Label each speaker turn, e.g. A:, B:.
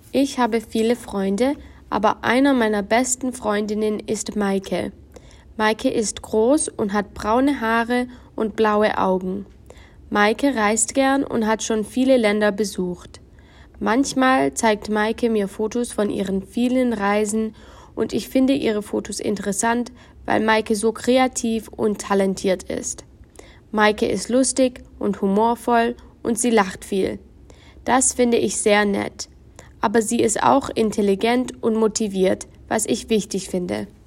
A: Ich habe viele Freunde, aber einer meiner besten Freundinnen ist Maike. Maike ist groß und hat braune Haare und blaue Augen. Maike reist gern und hat schon viele Länder besucht. Manchmal zeigt Maike mir Fotos von ihren vielen Reisen und ich finde ihre Fotos interessant, weil Maike so kreativ und talentiert ist. Maike ist lustig und humorvoll und sie lacht viel. Das finde ich sehr nett. Aber sie ist auch intelligent und motiviert, was ich wichtig finde.